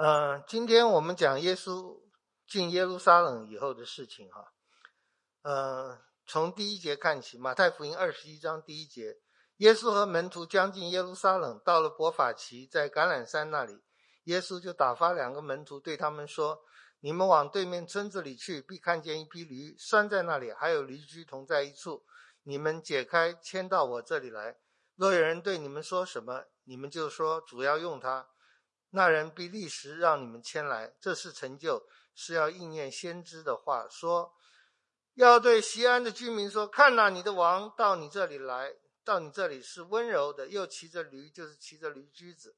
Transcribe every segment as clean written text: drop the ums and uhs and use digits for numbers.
今天我们讲耶稣进耶路撒冷以后的事情哈。从第一节看起，马太福音21章第一节，耶稣和门徒将近耶路撒冷，到了伯法其，在橄榄山那里，耶稣就打发两个门徒对他们说：你们往对面村子里去，必看见一匹驴拴在那里，还有驴驹同在一处，你们解开牵到我这里来。若有人对你们说什么，你们就说主要用它，那人必立时让你们牵来。这是成就，是要应验先知的话，说要对西安的居民说，看哪，你的王到你这里来，到你这里是温柔的，又骑着驴，就是骑着驴驹子。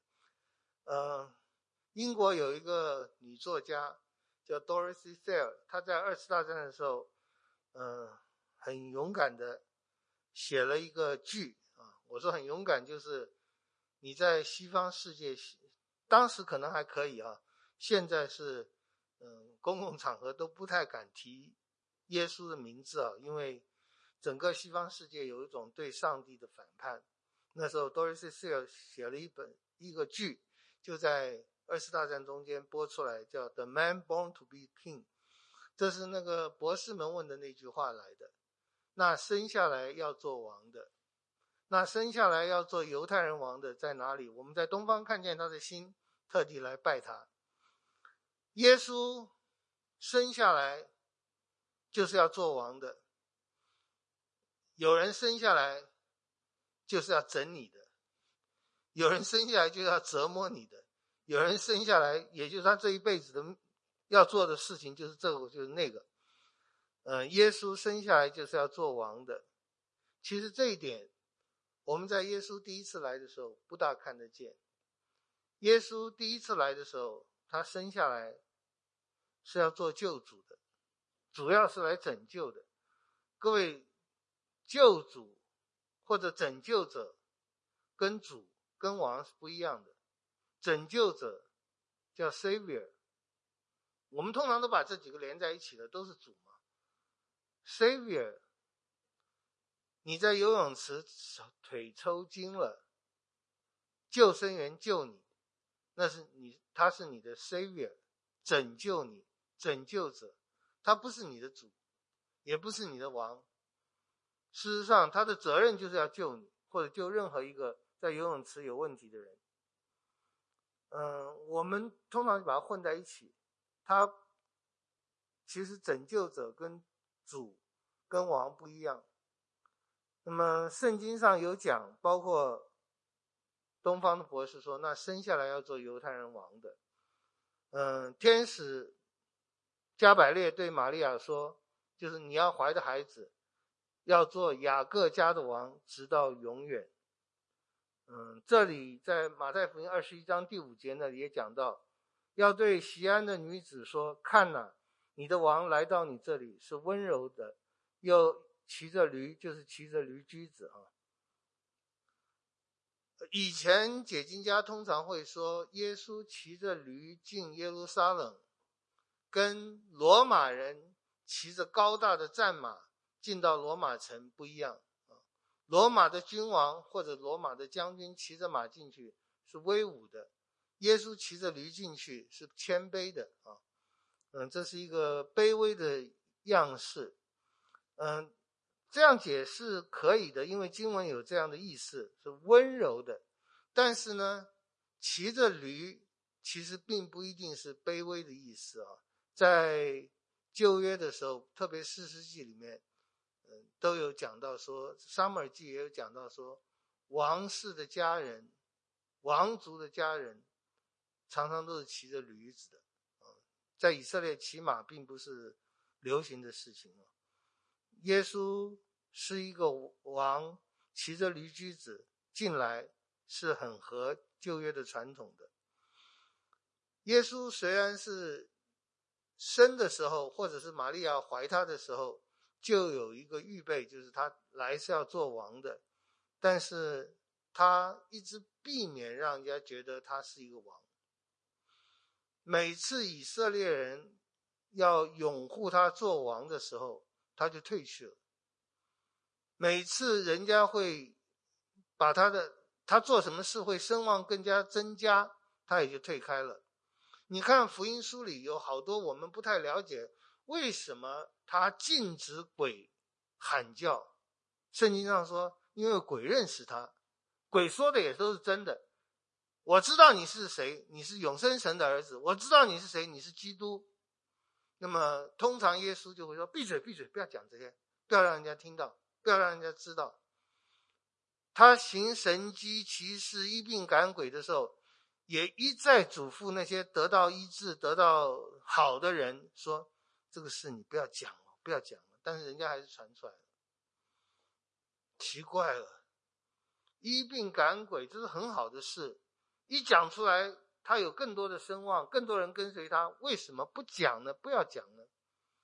英国有一个女作家叫 Dorothy Sayers， 她在二次大战的时候很勇敢的写了一个剧啊。我说很勇敢，就是你在西方世界当时可能还可以啊，现在是公共场合都不太敢提耶稣的名字啊，因为整个西方世界有一种对上帝的反叛。那时候 Dorothy Sayers 写了一个剧，就在二次大战中间播出来，叫 The Man Born to be King。 这是那个博士们问的那句话来的。那生下来要做王的，那生下来要做犹太人王的在哪里？我们在东方看见他的心，特地来拜他。耶稣生下来就是要做王的，有人生下来就是要整你的，有人生下来就是要折磨你的，有人生下来也就是他这一辈子的要做的事情就是这个就是那个。耶稣生下来就是要做王的。其实这一点我们在耶稣第一次来的时候不大看得见。耶稣第一次来的时候，他生下来是要做救主的，主要是来拯救的。各位，救主或者拯救者跟主跟王是不一样的。拯救者叫 Savior， 我们通常都把这几个连在一起的，都是主嘛。Savior， 你在游泳池腿抽筋了，救生员救你，他是你的 Savior， 拯救你，拯救者。他不是你的主，也不是你的王。事实上他的责任就是要救你，或者救任何一个在游泳池有问题的人。我们通常把它混在一起。他其实拯救者跟主跟王不一样。那么圣经上有讲，包括东方的博士说，那生下来要做犹太人王的。天使加百列对玛利亚说，就是你要怀的孩子要做雅各家的王，直到永远。这里在马太福音21章第5节那里也讲到，要对西安的女子说，看哪，你的王来到你这里，是温柔的，又骑着驴，就是骑着驴驹子啊。以前解经家通常会说，耶稣骑着驴进耶路撒冷，跟罗马人骑着高大的战马进到罗马城不一样。罗马的君王或者罗马的将军骑着马进去是威武的，耶稣骑着驴进去是谦卑的啊。这是一个卑微的样式。这样解释可以的，因为经文有这样的意思，是温柔的。但是呢，骑着驴其实并不一定是卑微的意思啊。在旧约的时候，特别士师记里面都有讲到说，撒母耳记也有讲到说，王室的家人，王族的家人常常都是骑着驴子的。在以色列骑马并不是流行的事情。耶稣是一个王，骑着驴驹子进来是很合旧约的传统的。耶稣虽然是生的时候，或者是玛利亚怀他的时候就有一个预备，就是他来是要做王的，但是他一直避免让人家觉得他是一个王。每次以色列人要拥护他做王的时候，他就退去了。每次人家会把他做什么事会声望更加增加，他也就退开了。 你看福音书里有好多我们不太了解，为什么他禁止鬼喊叫？圣经上说，因为鬼认识他，鬼说的也都是真的。我知道你是谁，你是永生神的儿子，我知道你是谁，你是基督。那么通常耶稣就会说，闭嘴闭嘴，不要讲这些，不要让人家听到，不要让人家知道。他行神迹奇事医病赶鬼的时候，也一再嘱咐那些得到医治得到好的人说，这个事你不要讲了，不要讲了。但是人家还是传出来了。奇怪了，医病赶鬼这是很好的事，一讲出来他有更多的声望，更多人跟随他，为什么不讲呢？不要讲呢？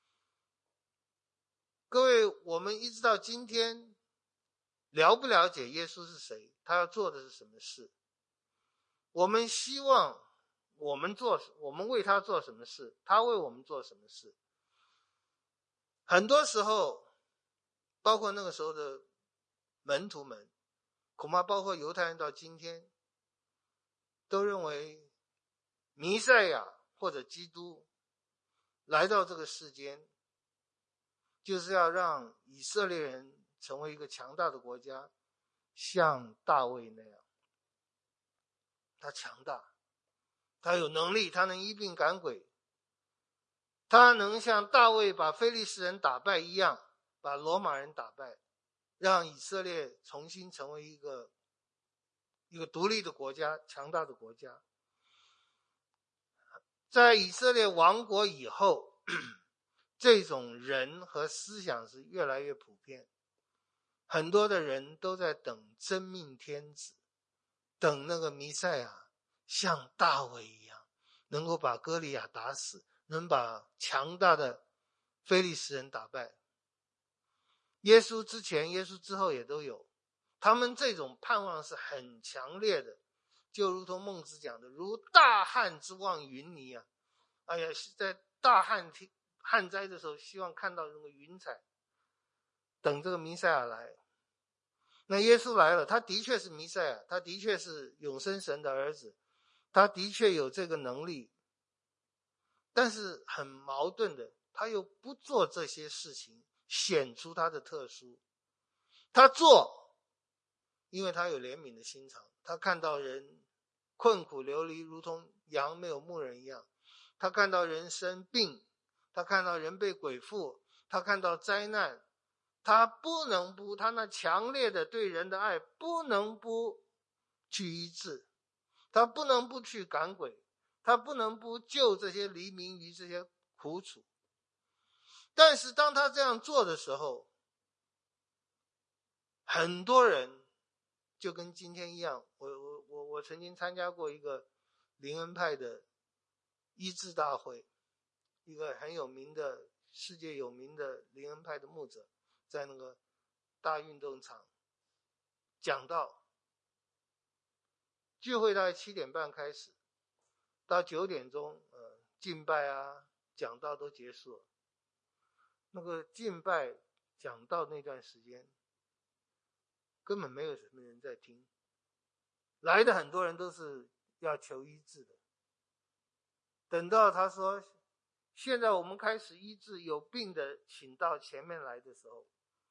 各位，我们一直到今天了不了解耶稣是谁，他要做的是什么事？我们希望我们为他做什么事，他为我们做什么事？很多时候，包括那个时候的门徒们，恐怕包括犹太人到今天，都认为弥赛亚或者基督来到这个世间，就是要让以色列人成为一个强大的国家，像大卫那样。他强大，他有能力，他能医病赶鬼，他能像大卫把非利士人打败一样，把罗马人打败，让以色列重新成为一个独立的国家，强大的国家。在以色列亡国以后，这种人和思想是越来越普遍，很多的人都在等真命天子，等那个弥赛亚像大卫一样，能够把歌利亚打死，能把强大的非利士人打败。耶稣之前耶稣之后也都有，他们这种盼望是很强烈的，就如同孟子讲的，如大旱之望云霓啊！哎呀，在大旱灾的时候，希望看到那个云彩，等这个弥赛亚来。那耶稣来了，他的确是弥赛亚，他的确是永生神的儿子，他的确有这个能力，但是很矛盾的，他又不做这些事情，显出他的特殊。他做，因为他有怜悯的心肠，他看到人困苦流离，如同羊没有牧人一样，他看到人生病，他看到人被鬼附，他看到灾难，他不能不，他那强烈的对人的爱不能不去医治，他不能不去赶鬼，他不能不救这些黎民于这些苦楚。但是当他这样做的时候，很多人就跟今天一样，我曾经参加过一个灵恩派的医治大会，一个很有名的世界有名的灵恩派的牧者在那个大运动场讲道，聚会大概7点半开始，到9点钟敬拜啊讲道都结束了。那个敬拜讲道那段时间根本没有什么人在听，来的很多人都是要求医治的。等到他说现在我们开始医治，有病的请到前面来的时候，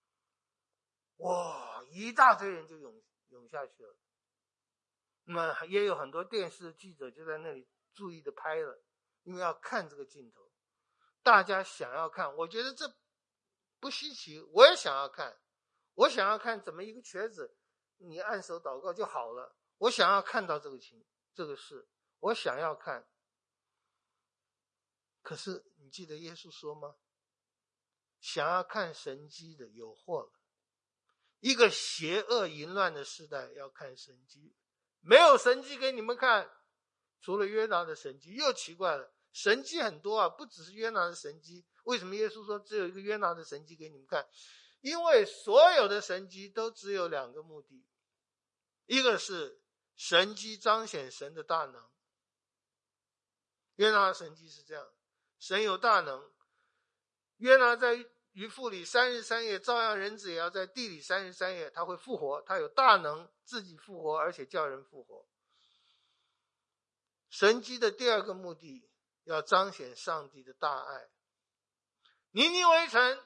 哇，一大堆人就涌下去了。那么也有很多电视记者就在那里注意的拍了，因为要看这个镜头，大家想要看，我觉得这不稀奇，我也想要看，我想要看怎么一个瘸子你按手祷告就好了，我想要看到这个事，我想要看。可是你记得耶稣说吗？想要看神迹的有祸了。一个邪恶淫乱的时代要看神迹，没有神迹给你们看，除了约拿的神迹。又奇怪了，神迹很多啊，不只是约拿的神迹。为什么耶稣说只有一个约拿的神迹给你们看？因为所有的神迹都只有2个目的，一个是神迹彰显神的大能。约拿的神迹是这样，神有大能，约拿在鱼腹里3日3夜，照样人子也要在地里3日3夜，他会复活，他有大能自己复活，而且叫人复活。 神迹的第二个目的，要彰显上帝的大爱。尼尼微城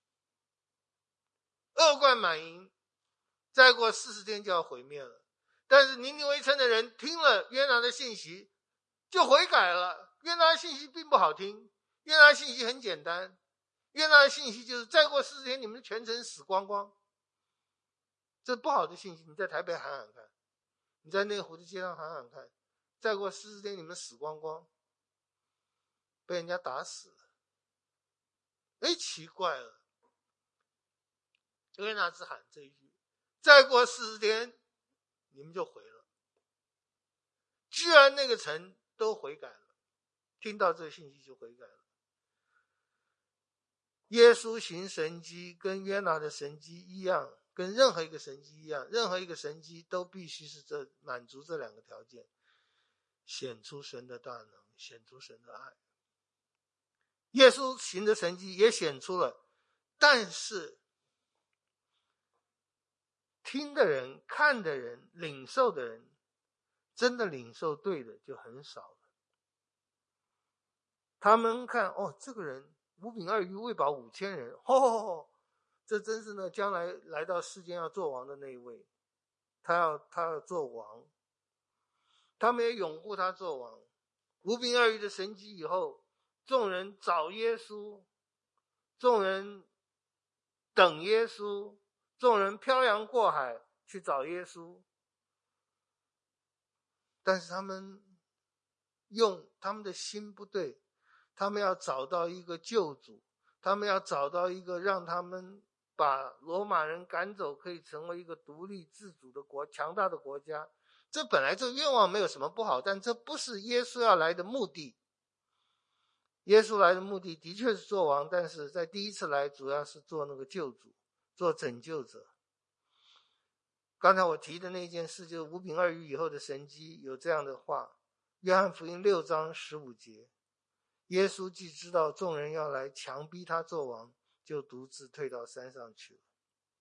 恶贯满盈，再过40天就要毁灭了。但是尼尼微城的人听了约拿的信息就悔改了。约拿的信息并不好听，约拿的信息很简单，约拿的信息就是再过40天你们全城死光光。这不好的信息，你在台北喊喊看，你在内湖的街上喊喊看，再过40天你们死光光，被人家打死了。奇怪了，约拿只喊这一句，再过40天你们就毁了。居然那个城都悔改了，听到这个信息就悔改了。耶稣行神迹跟约拿的神迹一样，跟任何一个神迹一样，任何一个神迹都必须是满足这两个条件，显出神的大能，显出神的爱。耶稣行的神迹也显出了，但是听的人、看的人、领受的人，真的领受对的就很少了。他们看，这个人5饼2鱼喂饱5000人，这真是呢将来来到世间要做王的那一位，他要做王。他们也拥护他做王。5饼2鱼的神迹以后，众人找耶稣，众人等耶稣，众人漂洋过海去找耶稣。但是他们的心不对，他们要找到一个救主，他们要找到一个让他们把罗马人赶走，可以成为一个独立自主的强大的国家。这本来这个愿望没有什么不好，但这不是耶稣要来的目的。耶稣来的目的的确是做王，但是在第一次来主要是做那个救主，做拯救者。刚才我提的那件事，就是5饼2鱼以后的神迹，有这样的话，约翰福音6章15节，耶稣既知道众人要来强逼他做王，就独自退到山上去了。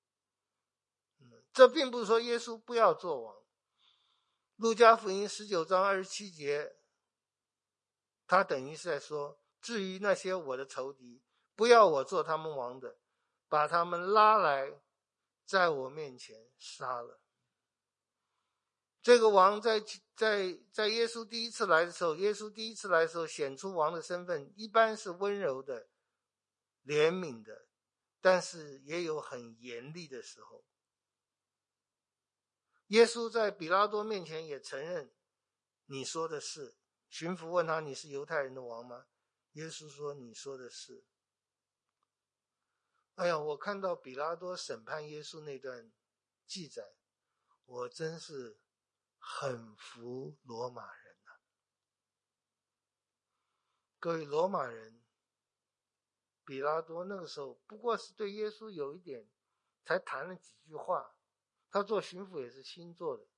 这并不是说耶稣不要做王。路加福音19章27节，他等于是在说，至于那些我的仇敌，不要我做他们王的，把他们拉来，在我面前杀了。这个王在耶稣第一次来的时候，显出王的身份，一般是温柔的、怜悯的，但是也有很严厉的时候。耶稣在比拉多面前也承认，你说的是。巡抚问他，你是犹太人的王吗？耶稣说，你说的是。我看到比拉多审判耶稣那段记载，我真是很服罗马人啊。各位，罗马人比拉多那个时候不过是对耶稣有一点才谈了几句话，他做巡抚也是新做的，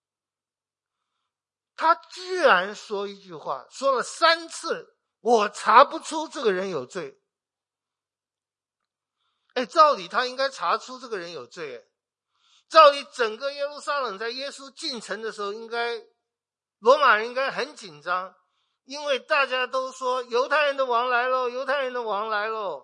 他居然说一句话，说了3次，我查不出这个人有罪。照理他应该查出这个人有罪。照理整个耶路撒冷在耶稣进城的时候，罗马人应该很紧张，因为大家都说犹太人的王来了，犹太人的王来了。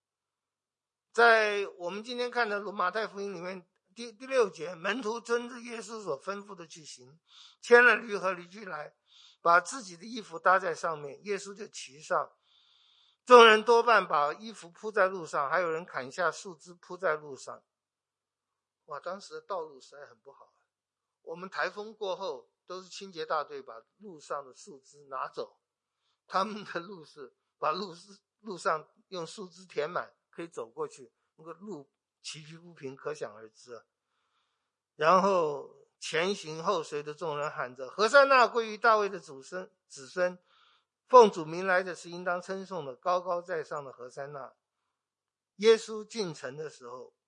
在我们今天看的马太福音里面第6节，门徒遵着耶稣所吩咐的去行，牵了驴和驴驹来，把自己的衣服搭在上面，耶稣就骑上。众人多半把衣服铺在路上，还有人砍下树枝铺在路上。当时的道路实在很不好。我们台风过后都是清洁大队把路上的树枝拿走，他们的路是把路上用树枝填满，可以走过去，那个路崎岖不平，可想而知。然后前行后随的众人喊着，和散那归于大卫的子孙，奉主名来的是应当称颂的，高高在上的和散那。耶稣进城的时候，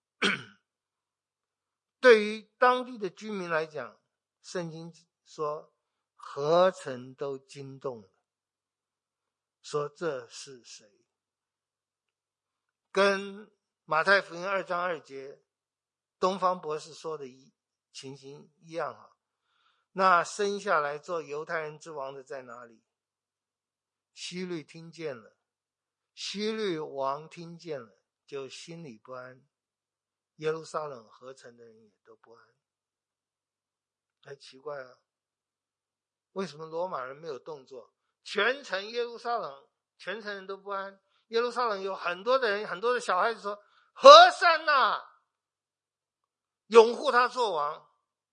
对于当地的居民来讲，圣经说何城都惊动了，说这是谁？跟马太福音2章2节东方博士说的情形一样。 那生下来做犹太人之王的在哪里？希律听见了，希律王听见了，就心里不安，耶路撒冷合城的人也都不安。奇怪啊，为什么罗马人没有动作？全城耶路撒冷，全城人都不安。耶路撒冷有很多的人，很多的小孩子说：和散那，拥护他做王。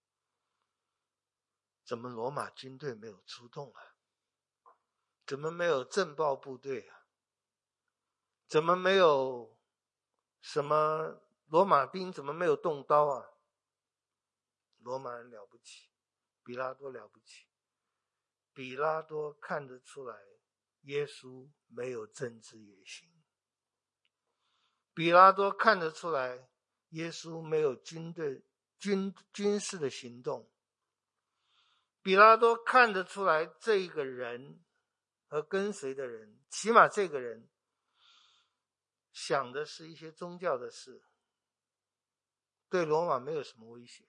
怎么罗马军队没有出动啊？怎么没有政报部队啊？怎么没有什么罗马兵？怎么没有动刀啊？罗马人了不起，比拉多了不起。比拉多看得出来耶稣没有政治野心，比拉多看得出来耶稣没有军事的行动，比拉多看得出来这一个人和跟随的人，起码这个人想的是一些宗教的事，对罗马没有什么威胁。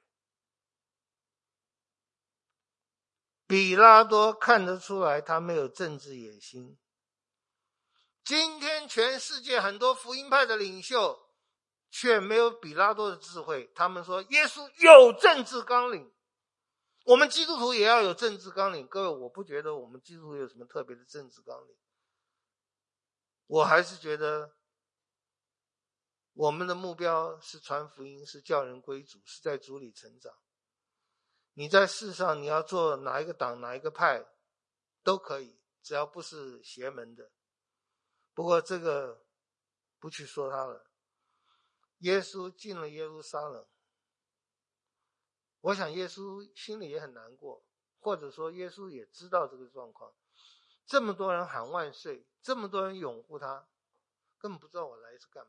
比拉多看得出来他没有政治野心。今天全世界很多福音派的领袖却没有比拉多的智慧，他们说耶稣有政治纲领，我们基督徒也要有政治纲领。各位，我不觉得我们基督徒有什么特别的政治纲领，我还是觉得我们的目标是传福音，是叫人归主，是在主里成长。你在世上你要做哪一个党哪一个派都可以，只要不是邪门的。不过这个不去说他了。耶稣进了耶路撒冷，我想耶稣心里也很难过，或者说耶稣也知道这个状况。这么多人喊万岁，这么多人拥护他，根本不知道我来是干嘛。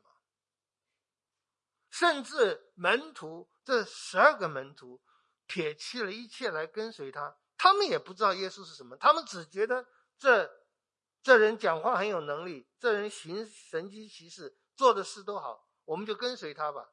甚至门徒，这12个门徒撇弃了一切来跟随他，他们也不知道耶稣是什么，他们只觉得这人讲话很有能力，这人行神迹奇事，做的事都好，我们就跟随他吧。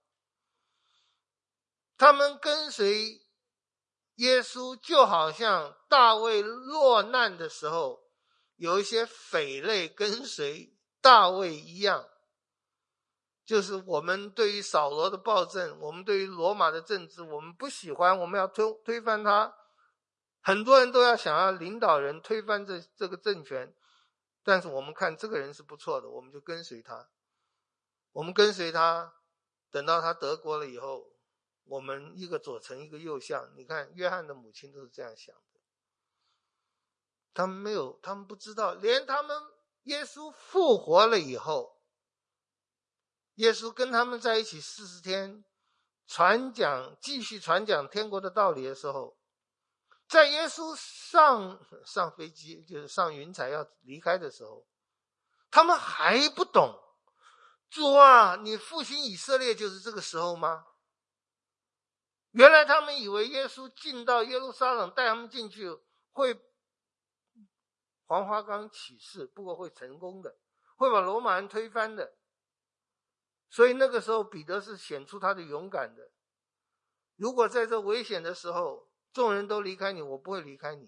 他们跟随耶稣就好像大卫落难的时候有一些匪类跟随大卫一样，就是我们对于扫罗的暴政，我们对于罗马的政治我们不喜欢，我们要推翻他。很多人都要想要领导人推翻这个政权，但是我们看这个人是不错的，我们就跟随他。我们跟随他，等到他得国了以后，我们一个左丞一个右相。你看约翰的母亲都是这样想的。他们不知道，连他们耶稣复活了以后，耶稣跟他们在一起40天继续传讲天国的道理的时候，在耶稣上飞机，就是上云彩要离开的时候，他们还不懂，主啊，你复兴以色列就是这个时候吗？原来他们以为耶稣进到耶路撒冷带他们进去会黄花岗起事，不过会成功的，会把罗马人推翻的。所以那个时候彼得是显出他的勇敢的。如果在这危险的时候众人都离开你，我不会离开你的。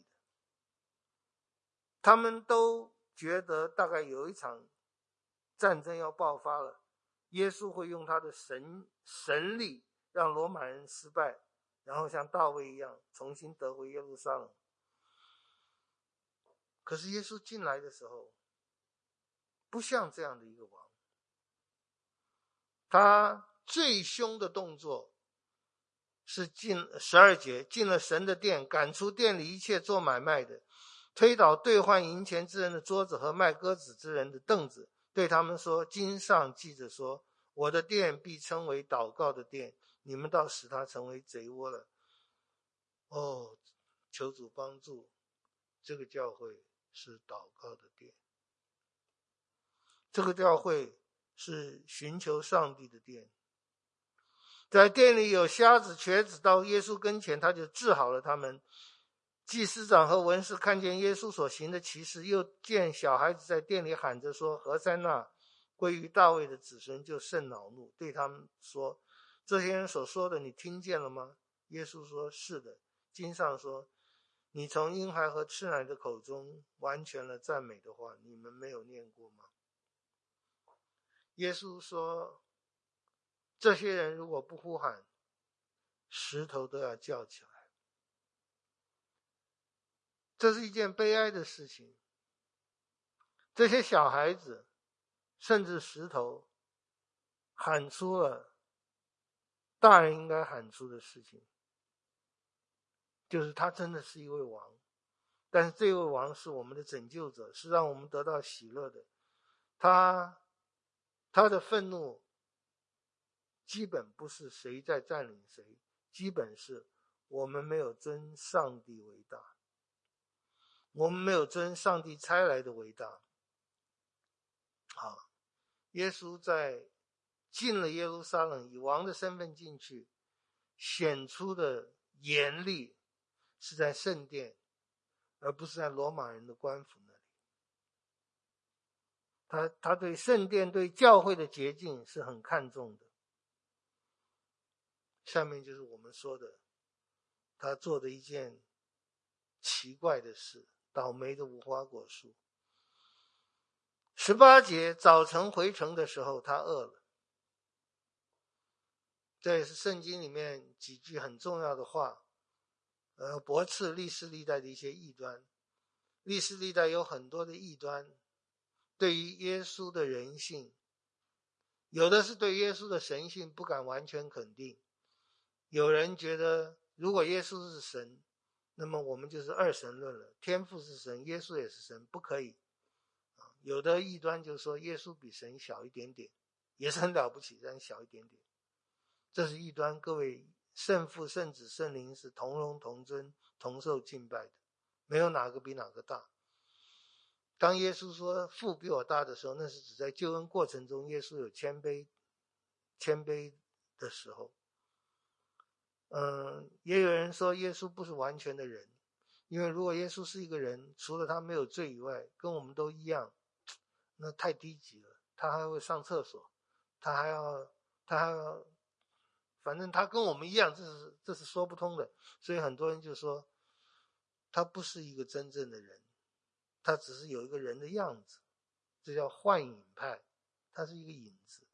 他们都觉得大概有一场战争要爆发了，耶稣会用他的神力让罗马人失败，然后像大卫一样重新得回耶路撒冷。可是耶稣进来的时候不像这样的一个王，他最凶的动作是进12节，进了神的殿，赶出店里一切做买卖的，推倒兑换银钱之人的桌子和卖鸽子之人的凳子，对他们说，经上记着说，我的殿必称为祷告的殿，你们倒使它成为贼窝了。求主帮助，这个教会是祷告的殿，这个教会是寻求上帝的殿。在店里有瞎子瘸子到耶稣跟前，他就治好了他们。祭司长和文士看见耶稣所行的奇事，又见小孩子在店里喊着说，和散那，归于大卫的子孙，就甚恼怒，对他们说，这些人所说的你听见了吗？耶稣说，是的。经上说， 你从婴孩和吃奶的口中完全了赞美的话，你们没有念过吗？耶稣说，这些人如果不呼喊，石头都要叫起来。这是一件悲哀的事情。这些小孩子甚至石头喊出了大人应该喊出的事情，就是他真的是一位王，但是这位王是我们的拯救者，是让我们得到喜乐的。他的愤怒基本不是谁在占领谁，基本是我们没有尊上帝为大，我们没有尊上帝差来的为大。好，耶稣在进了耶路撒冷，以王的身份进去，显出的严厉是在圣殿，而不是在罗马人的官府那里。他对圣殿、对教会的洁净是很看重的。下面就是我们说的，他做的一件奇怪的事，倒霉的无花果树。18节，早晨回城的时候，他饿了。这也是圣经里面几句很重要的话，驳斥历世历代的一些异端。历世历代有很多的异端，对于耶稣的人性，有的是对耶稣的神性不敢完全肯定。有人觉得，如果耶稣是神，那么我们就是二神论了，天父是神，耶稣也是神，不可以。有的异端就说耶稣比神小一点点，也是很了不起，但小一点点。这是异端，各位，圣父、圣子、圣灵是同荣同尊同受敬拜的，没有哪个比哪个大。当耶稣说父比我大的时候，那是指在救恩过程中耶稣有谦卑的时候。也有人说耶稣不是完全的人，因为如果耶稣是一个人，除了他没有罪以外，跟我们都一样，那太低级了。他还会上厕所，他还要反正他跟我们一样，这是说不通的。所以很多人就说他不是一个真正的人，他只是有一个人的样子，这叫幻影派，他是一个影子。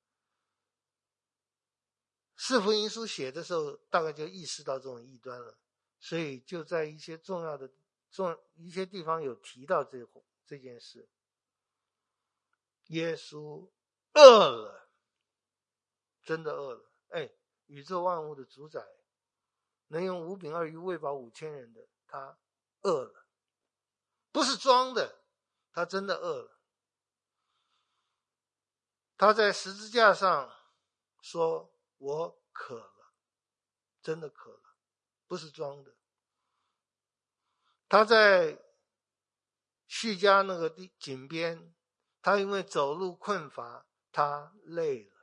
四福音书写的时候大概就意识到这种异端了，所以就在一些一些地方有提到这件事。耶稣饿了，真的饿了。宇宙万物的主宰，能用5饼2鱼喂饱5000人的，他饿了，不是装的，他真的饿了。他在十字架上说，我渴了，真的渴了，不是装的。他在叙加那个井边，他因为走路困乏，他累了。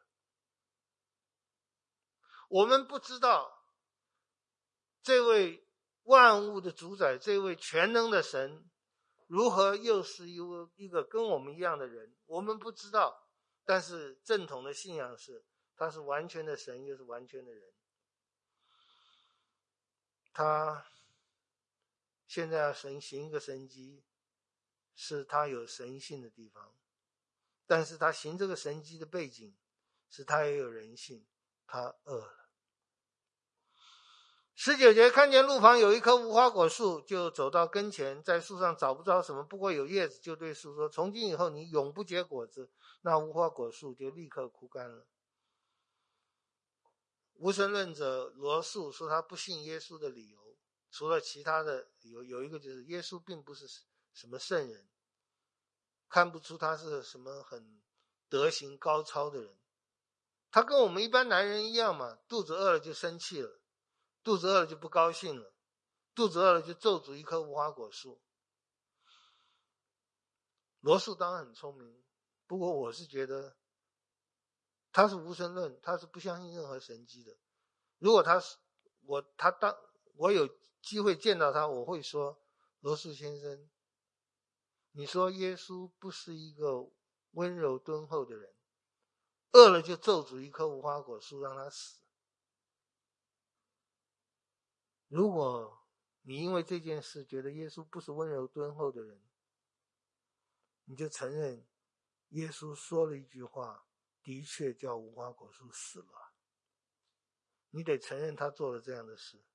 我们不知道这位万物的主宰，这位全能的神如何又是一个跟我们一样的人，我们不知道。但是正统的信仰是他是完全的神，又是完全的人。他现在要行一个神迹，是他有神性的地方，但是他行这个神迹的背景是他也有人性，他饿了。19节，看见路旁有一棵无花果树，就走到跟前，在树上找不着什么，不过有叶子，就对树说，从今以后你永不结果子。那无花果树就立刻枯干了。无神论者罗素说他不信耶稣的理由，除了其他的理由，有一个就是耶稣并不是什么圣人，看不出他是什么很德行高超的人。他跟我们一般男人一样嘛，肚子饿了就生气了，肚子饿了就不高兴了，肚子饿了就咒诅一棵无花果树。罗素当然很聪明，不过我是觉得他是无神论，他是不相信任何神迹的。如果我有机会见到他，我会说，罗素先生，你说耶稣不是一个温柔敦厚的人，饿了就咒诅一棵无花果树让他死。如果你因为这件事觉得耶稣不是温柔敦厚的人，你就承认耶稣说了一句话，的确叫无花果树死了。你得承认他做了这样的事。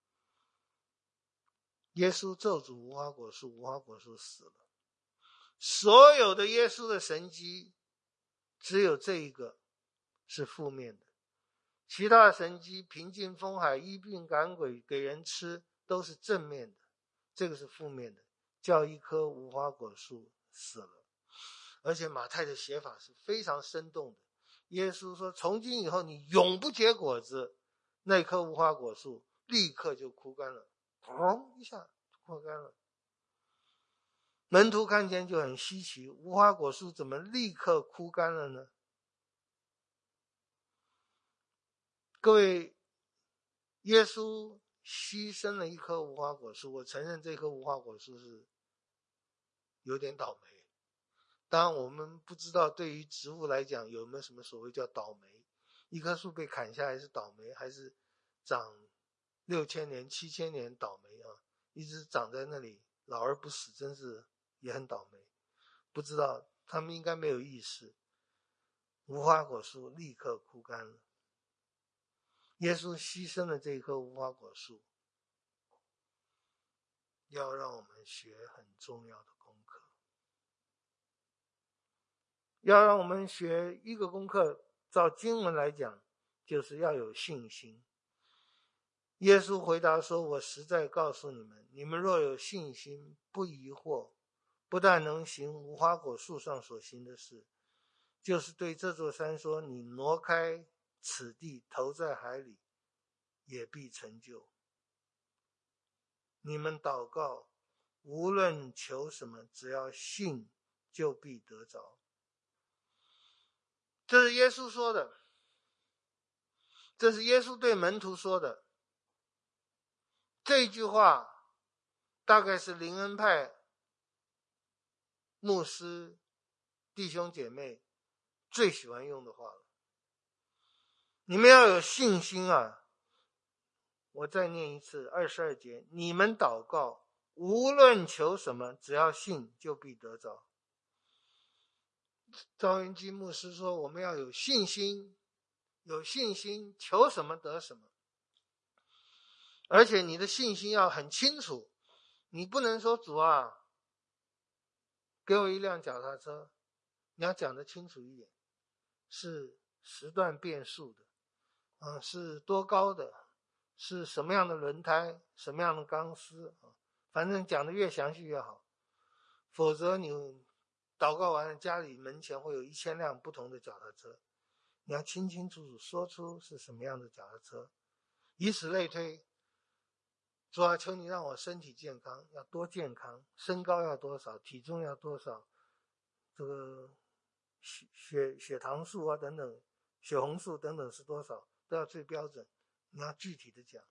耶稣咒诅无花果树，无花果树死了。所有的耶稣的神迹，只有这一个是负面的，其他的神迹，平静风海、医病赶鬼、给人吃，都是正面的，这个是负面的，叫一棵无花果树死了。而且马太的写法是非常生动的，耶稣说从今以后你永不结果子，那棵无花果树立刻就枯干了，砰一下枯干了。门徒看见就很稀奇，无花果树怎么立刻枯干了呢？各位，耶稣牺牲了一棵无花果树，我承认这棵无花果树是有点倒霉。当然我们不知道对于植物来讲有没有什么所谓叫倒霉，一棵树被砍下来是倒霉，还是长6000年7000年倒霉啊？一直长在那里老而不死，真是也很倒霉。不知道，他们应该没有意识。无花果树立刻枯干了。耶稣牺牲了这棵无花果树，要让我们学很重要的功课。要让我们学一个功课，照经文来讲，就是要有信心。耶稣回答说，我实在告诉你们，你们若有信心，不疑惑，不但能行无花果树上所行的事，就是对这座山说，你挪开此地，投在海里，也必成就。你们祷告，无论求什么，只要信，就必得着。这是耶稣说的，这是耶稣对门徒说的。这句话大概是灵恩派牧师弟兄姐妹最喜欢用的话了。你们要有信心啊！我再念一次22节，你们祷告，无论求什么，只要信，就必得着。赵云基牧师说，我们要有信心，有信心，求什么得什么。而且你的信心要很清楚，你不能说主啊，给我一辆脚踏车，你要讲得清楚一点，是10段变速的，是多高的，是什么样的轮胎，什么样的钢丝，反正讲得越详细越好。否则你祷告完了，家里门前会有1000辆不同的脚踏车，你要清清楚楚说出是什么样的脚踏车，以此类推。主啊，求你让我身体健康，要多健康，身高要多少，体重要多少，这个血糖素啊等等，血红素等等是多少，都要最标准，你要具体的讲。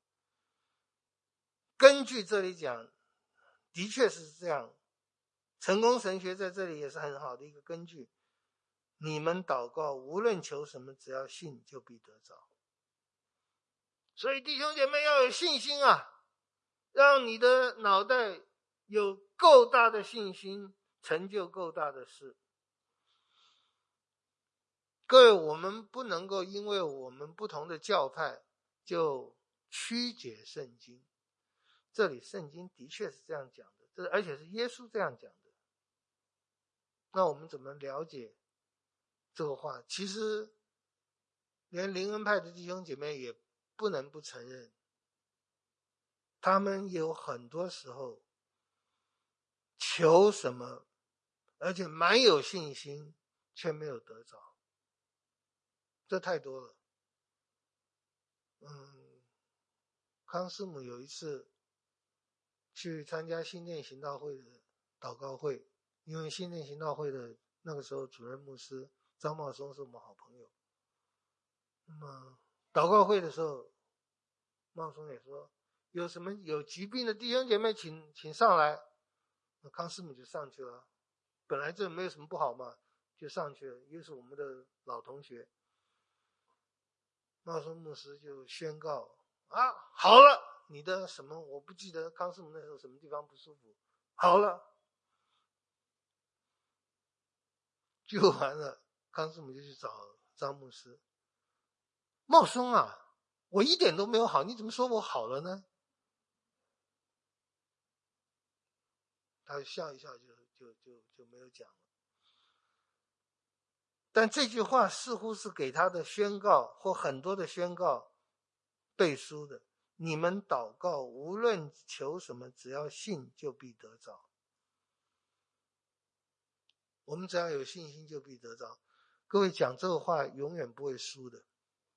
根据这里讲，的确是这样，成功神学在这里也是很好的一个根据。你们祷告，无论求什么，只要信，就必得着。所以弟兄姐妹要有信心啊，让你的脑袋有够大的信心，成就够大的事。各位，我们不能够因为我们不同的教派就曲解圣经。这里圣经的确是这样讲的，而且是耶稣这样讲的。那我们怎么了解这个话？其实连灵恩派的弟兄姐妹也不能不承认，他们有很多时候求什么，而且蛮有信心，却没有得着，这太多了。康师母有一次去参加新店行道会的祷告会，因为新店行道会的那个时候主任牧师张茂松是我们好朋友。那么祷告会的时候，茂松也说，有什么有疾病的弟兄姐妹请上来。那康师母就上去了，本来这没有什么不好嘛，就上去了，又是我们的老同学。茂松牧师就宣告好了， 你的什么我不记得康师傅那时候什么地方不舒服，好了，就完了。康师傅就去找张牧师，茂松啊，我一点都没有好，你怎么说我好了呢？他笑一笑就没有讲了。但这句话似乎是给他的宣告或很多的宣告背书的，你们祷告无论求什么，只要信就必得着。我们只要有信心就必得着。各位讲这个话永远不会输的，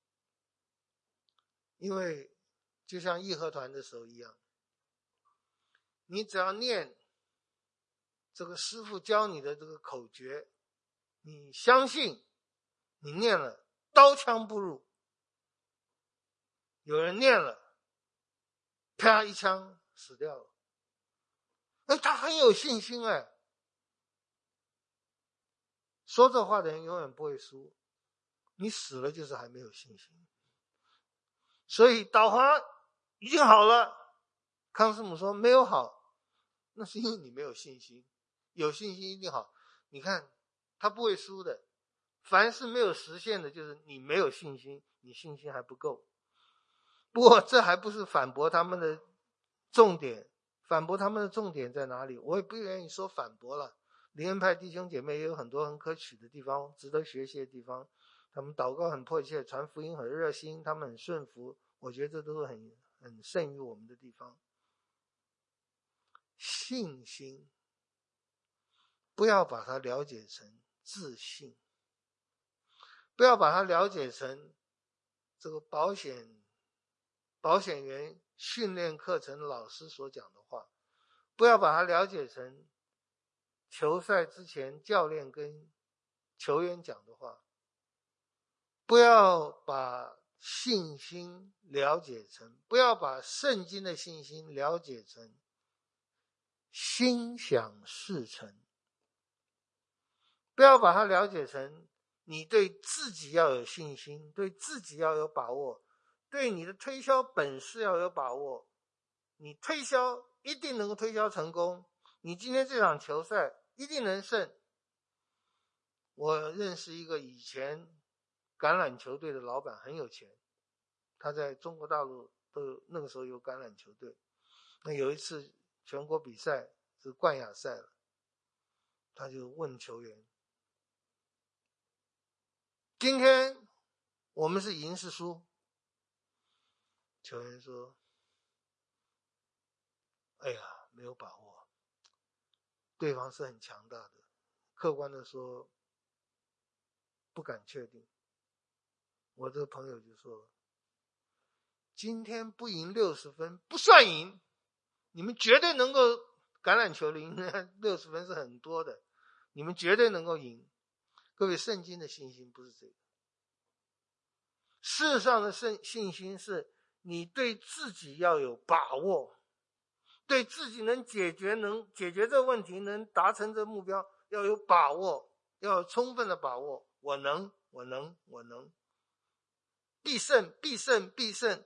因为就像义和团的时候一样，你只要念这个师父教你的这个口诀，你相信，你念了刀枪不入。有人念了，啪一枪死掉了，他很有信心。说这话的人永远不会输，你死了就是还没有信心。所以导航已经好了，康师傅说没有好，那是因为你没有信心，有信心一定好。你看他不会输的，凡是没有实现的就是你没有信心，你信心还不够。不过这还不是反驳他们的重点，反驳他们的重点在哪里我也不愿意说反驳了。灵恩派弟兄姐妹也有很多很可取的地方，值得学习的地方，他们祷告很迫切，传福音很热心，他们很顺服，我觉得这都是很胜于我们的地方。信心不要把它了解成自信，不要把它了解成这个保险员训练课程老师所讲的话，不要把它了解成球赛之前教练跟球员讲的话，不要把信心了解成，不要把圣经的信心了解成心想事成，不要把它了解成你对自己要有信心，对自己要有把握，对你的推销本事要有把握，你推销一定能够推销成功，你今天这场球赛一定能胜。我认识一个以前橄榄球队的老板，很有钱，他在中国大陆那个时候有橄榄球队。那有一次全国比赛是冠亚赛了，他就问球员，今天我们是赢是输？球员说，哎呀，没有把握，对方是很强大的，客观的说不敢确定。我这个朋友就说，今天不赢60分不算赢，你们绝对能够，橄榄球赢60分是很多的，你们绝对能够赢。各位，圣经的信心不是这个，世上的信心是你对自己要有把握，对自己能解决这个问题，能达成这个目标要有把握，要有充分的把握。我能，必胜，必胜，必胜。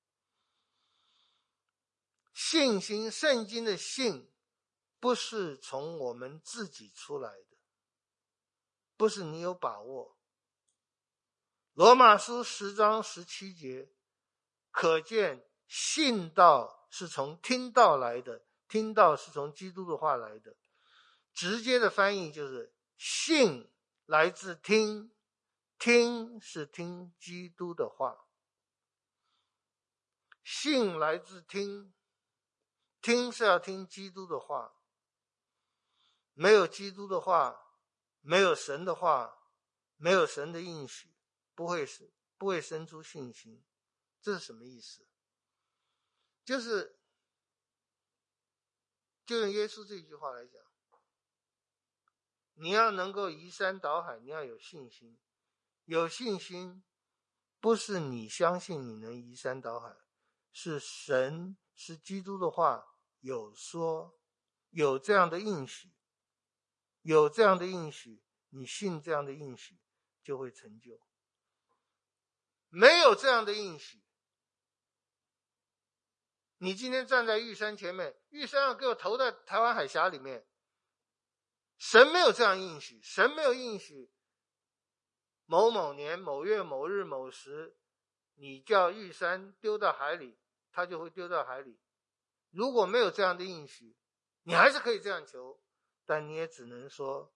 信心，圣经的信不是从我们自己出来的，不是你有把握。罗马书10章17节可见信道是从听道来的，听道是从基督的话来的。直接的翻译就是信来自听，听是听基督的话。信来自听，听是要听基督的话。没有基督的话，没有神的话，没有神的应许，不会生出信心。这是什么意思？就是就用耶稣这句话来讲，你要能够移山倒海，你要有信心。有信心不是你相信你能移山倒海，是神，是基督的话有说，有这样的应许，有这样的应许，你信这样的应许就会成就。没有这样的应许， 你今天站在玉山前面，玉山要给我投在台湾海峡里面，神没有这样应许，神没有应许某某年某月某日某时，你叫玉山丢到海里，他就会丢到海里。如果没有这样的应许，你还是可以这样求，但你也只能说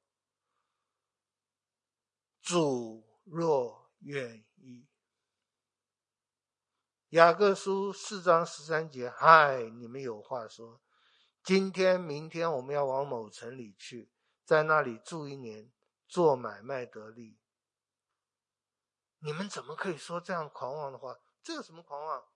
主若愿意。雅各书4章13节，嗨，你们有话说，今天明天我们要往某城里去，在那里住1年，做买卖得利。你们怎么可以说这样狂妄的话？这有什么狂妄？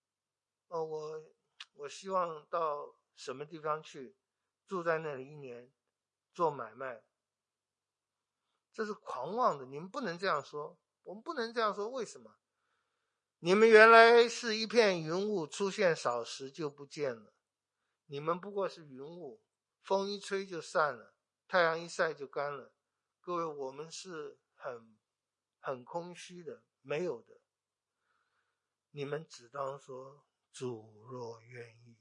我希望到什么地方去，住在那里1年，做买卖。这是狂妄的，你们不能这样说。我们不能这样说，为什么？你们原来是一片云雾，出现少时就不见了。你们不过是云雾，风一吹就散了，太阳一晒就干了。各位，我们是很空虚的，没有的。你们只当说主若愿意。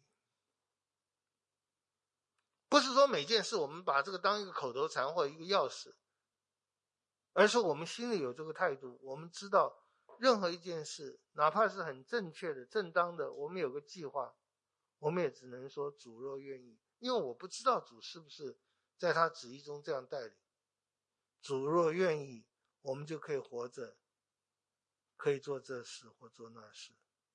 不是说每件事我们把这个当一个口头禅或一个钥匙，而是我们心里有这个态度。我们知道任何一件事，哪怕是很正确的正当的，我们有个计划，我们也只能说主若愿意。因为我不知道主是不是在他旨意中这样带领。主若愿意，我们就可以活着，可以做这事或做那事。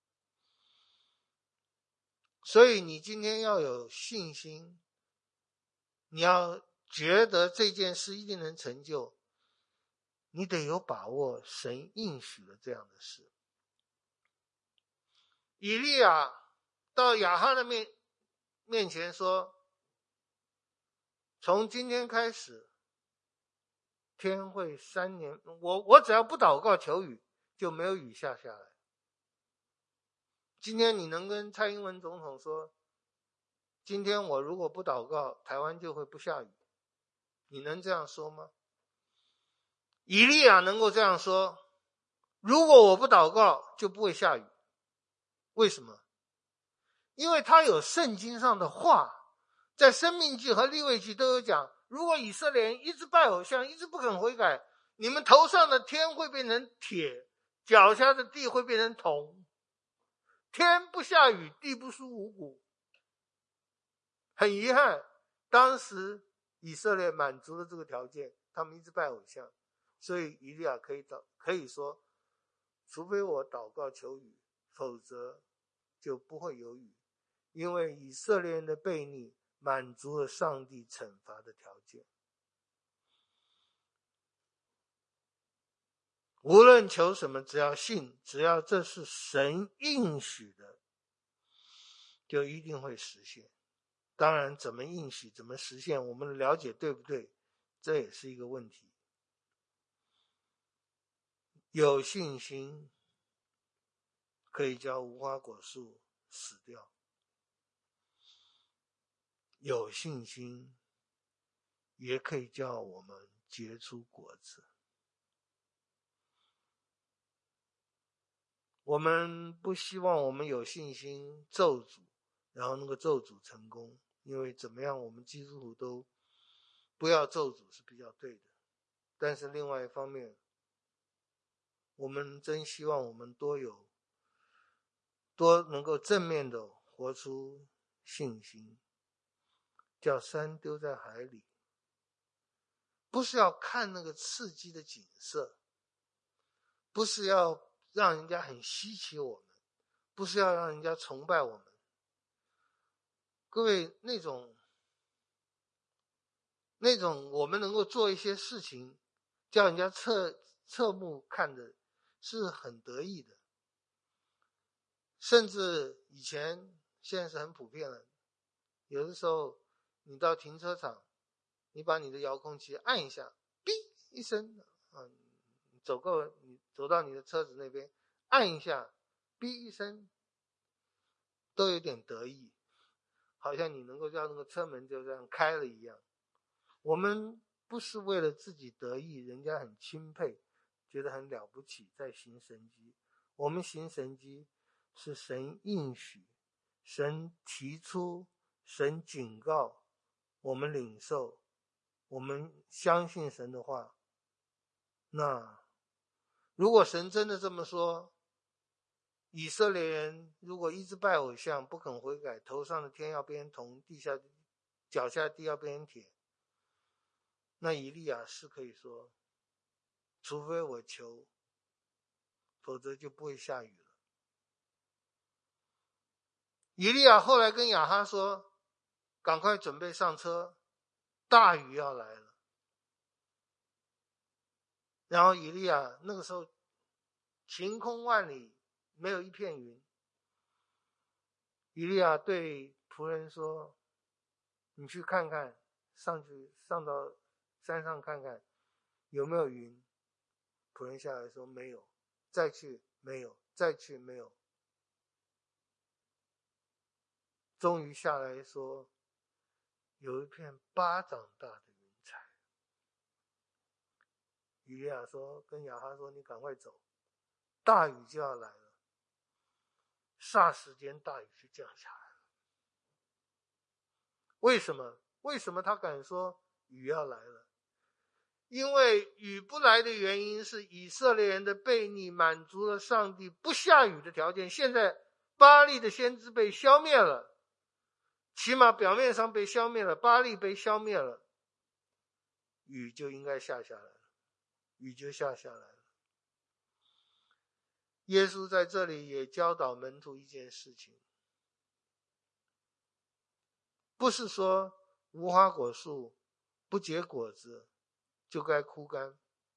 所以你今天要有信心，你要觉得这件事一定能成就，你得有把握神应许了这样的事。以利亚到亚哈的面前说，从今天开始天会3年，我只要不祷告求雨，就没有雨下来。今天你能跟蔡英文总统说，今天我如果不祷告，台湾就会不下雨，你能这样说吗？以利亚能够这样说，如果我不祷告，就不会下雨。为什么？因为他有圣经上的话，在申命记和利未记都有讲，如果以色列人一直拜偶像，一直不肯悔改，你们头上的天会变成铁，脚下的地会变成铜。天不下雨，地不出五谷。很遗憾，当时以色列满足了这个条件，他们一直拜偶像，所以以利亚可以说，除非我祷告求雨，否则就不会有雨。因为以色列人的悖逆满足了上帝惩罚的条件。无论求什么，只要信，只要这是神应许的，就一定会实现。当然怎么应许怎么实现，我们的了解对不对，这也是一个问题。有信心可以叫无花果树死掉，有信心也可以叫我们结出果子。我们不希望我们有信心咒诅，然后那个咒诅成功，因为怎么样我们基督徒都不要咒诅是比较对的。但是另外一方面，我们真希望我们多能够正面的活出信心，叫山丢在海里，不是要看那个刺激的景色，不是要让人家很稀奇我们，不是要让人家崇拜我们。各位，那种我们能够做一些事情叫人家侧目看的，是很得意的。甚至现在是很普遍了，有的时候你到停车场，你把你的遥控器按一下，哔一声你走到你的车子那边按一下，哔一声，都有点得意，好像你能够让那个车门就这样开了一样。我们不是为了自己得意，人家很钦佩，觉得很了不起在行神迹。我们行神迹是神应许神提出，神警告，我们领受，我们相信神的话。那如果神真的这么说，以色列人如果一直拜偶像，不肯悔改，头上的天要变铜，脚下地要变铁，那以利亚是可以说，除非我求，否则就不会下雨了。以利亚后来跟亚哈说，赶快准备上车，大雨要来了。然后以利亚那个时候晴空万里，没有一片云。以利亚对仆人说，你去看看，上到山上看看有没有云。仆人下来说没有，再去没有，再去没有。终于下来说，有一片巴掌大的云彩。以利亚说，跟亚哈说，你赶快走，大雨就要来了。霎时间大雨就降下来了。为什么？为什么他敢说雨要来了？因为雨不来的原因是以色列人的悖逆满足了上帝不下雨的条件。现在巴力的先知被消灭了，起码表面上被消灭了，巴力被消灭了，雨就应该下下来了，雨就下下来了。耶稣在这里也教导门徒一件事情，不是说无花果树不结果子就该枯干。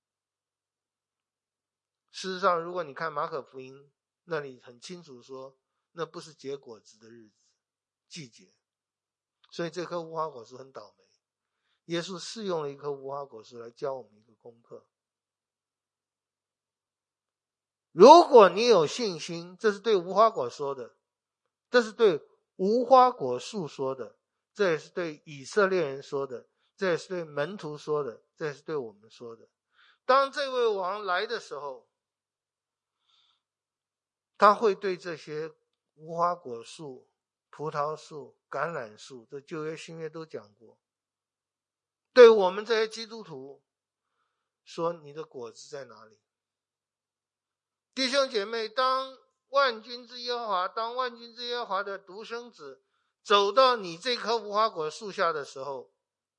事实上，如果你看马可福音，那里很清楚说，那不是结果子的日子季节。所以这棵无花果树很倒霉。耶稣试用了一棵无花果树来教我们一个功课。如果你有信心，这是对无花果说的，这是对无花果树说的，这也是对以色列人说的，这也是对门徒说的，这也是对我们说的。当这位王来的时候，他会对这些无花果树、葡萄树、橄榄树，这旧约新约都讲过，对我们这些基督徒说，你的果子在哪里？弟兄姐妹，当万军之耶和华的独生子走到你这棵无花果树下的时候，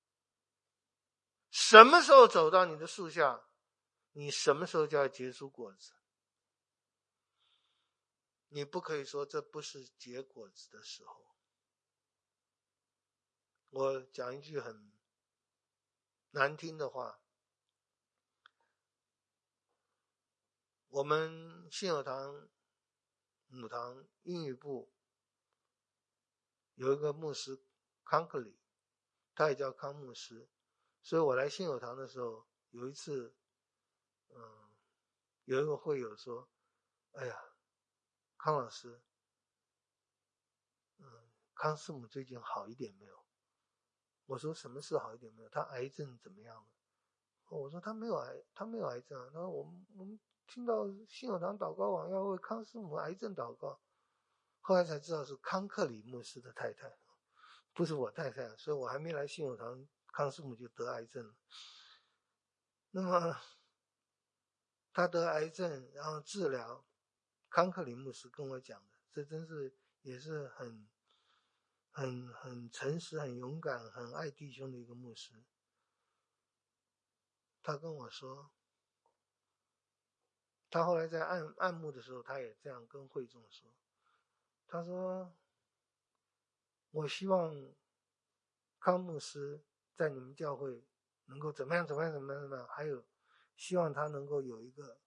什么时候走到你的树下，你什么时候就要结出果子。你不可以说这不是结果子的时候。我讲一句很难听的话，我们信友堂母堂英语部有一个牧师康克里，他也叫康牧师，所以我来信友堂的时候，有一次有一个会友说，哎呀，康老师，康师母最近好一点没有？我说什么事好一点没有？他癌症怎么样了？我说他没有癌症啊。他说我们听到信友堂祷告网要为康师母癌症祷告，后来才知道是康克里牧师的太太，不是我太太，所以我还没来信友堂，康师母就得癌症了。那么他得癌症，然后治疗，康克里牧师跟我讲的，这真是也是很诚实、很勇敢、很爱弟兄的一个牧师。他跟我说，他后来在按牧的时候，他也这样跟会众说。他说，我希望康牧师在你们教会能够怎么样，还有希望他能够有一个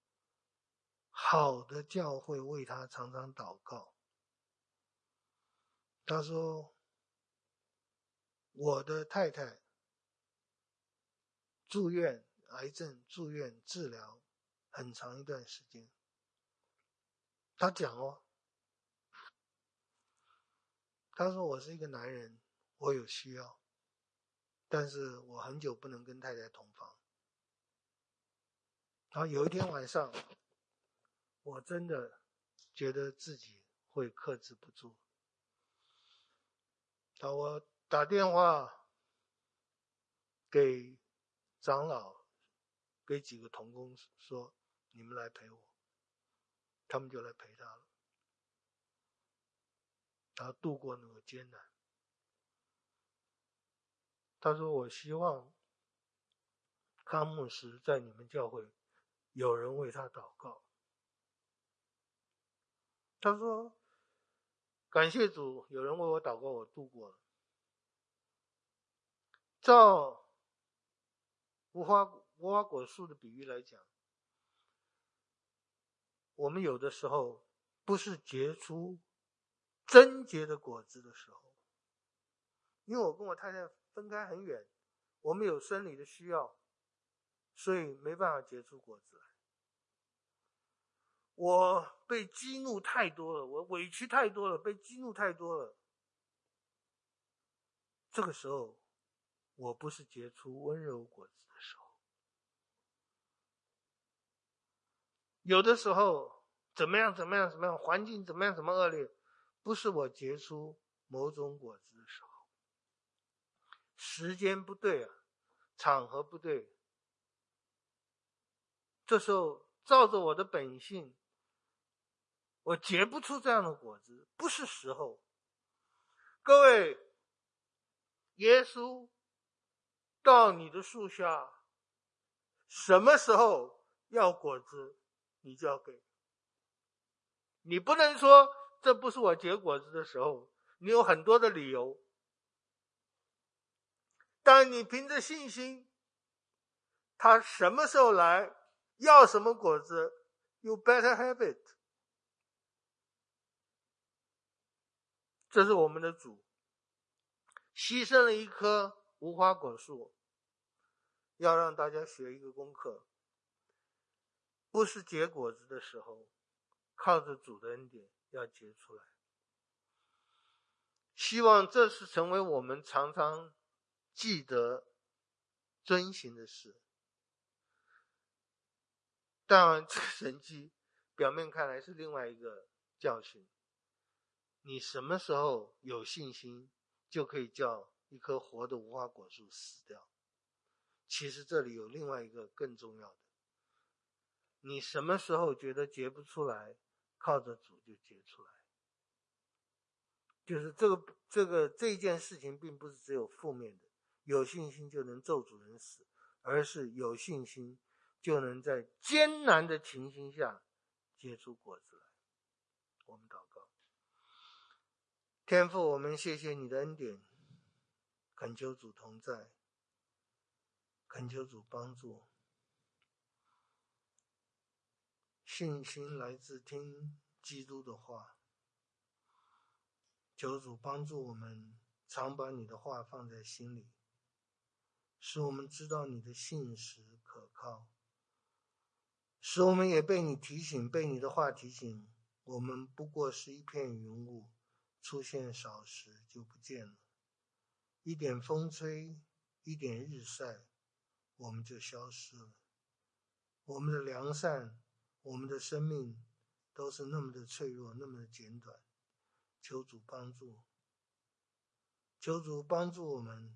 好的教会为他常常祷告。他说，我的太太住院，癌症住院治疗很长一段时间。他讲他说我是一个男人，我有需要，但是我很久不能跟太太同房。然后有一天晚上，我真的觉得自己会克制不住， 我打电话给长老，给几个同工说，你们来陪我，他们就来陪他了，他度过那个艰难。他说，我希望康牧师在你们教会有人为他祷告。他说，感谢主，有人为我祷告，我度过了。照无花果树的比喻来讲，我们有的时候不是结出贞洁的果子的时候，因为我跟我太太分开很远，我们有生理的需要，所以没办法结出果子来。我被激怒太多了，我委屈太多了，被激怒太多了，这个时候我不是结出温柔果子的时候。有的时候怎么样，环境怎么样恶劣，不是我结出某种果子的时候，时间不对啊，场合不对，这时候照着我的本性，我结不出这样的果子，不是时候。各位，耶稣到你的树下，什么时候要果子，你就要给。你不能说这不是我结果子的时候，你有很多的理由。但你凭着信心，他什么时候来，要什么果子 ，you better have it。这是我们的主牺牲了一棵无花果树，要让大家学一个功课，不是结果子的时候，靠着主的恩典要结出来。希望这是成为我们常常记得遵行的事。当然这个神迹表面看来是另外一个教训，你什么时候有信心就可以叫一棵活的无花果树死掉。其实这里有另外一个更重要的，你什么时候觉得结不出来，靠着主就结出来。就是这件事情并不是只有负面的，有信心就能咒主人死，而是有信心就能在艰难的情形下结出果子来。我们祷告。天父，我们谢谢你的恩典，恳求主同在，恳求主帮助。信心来自听基督的话，求主帮助我们常把你的话放在心里，使我们知道你的信实可靠，使我们也被你提醒，被你的话提醒，我们不过是一片云雾，出现少时就不见了，一点风吹，一点日晒，我们就消失了。我们的良善，我们的生命都是那么的脆弱，那么的简短。求主帮助，求主帮助我们，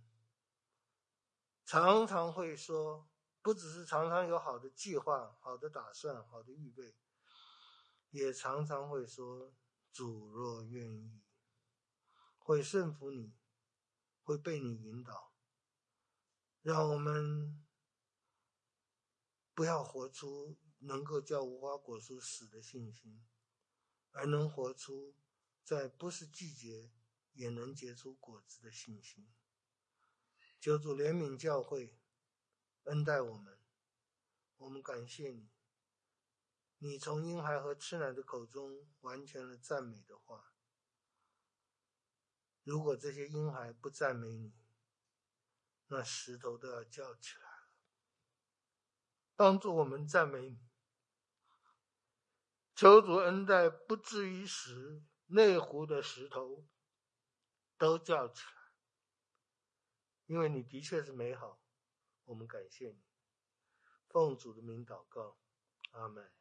常常会说，不只是常常有好的计划、好的打算、好的预备，也常常会说，主若愿意，会顺服你，会被你引导。让我们不要活出能够叫无花果树死的信心，而能活出在不是季节也能结出果子的信心。求主怜悯教会，恩待我们。我们感谢你，你从婴孩和吃奶的口中完全了赞美的话。如果这些婴孩不赞美你，那石头都要叫起来了。帮助我们赞美你，求主恩待，不至于使内湖的石头都叫起来，因为你的确是美好，我们感谢你。奉主的名祷告，阿们。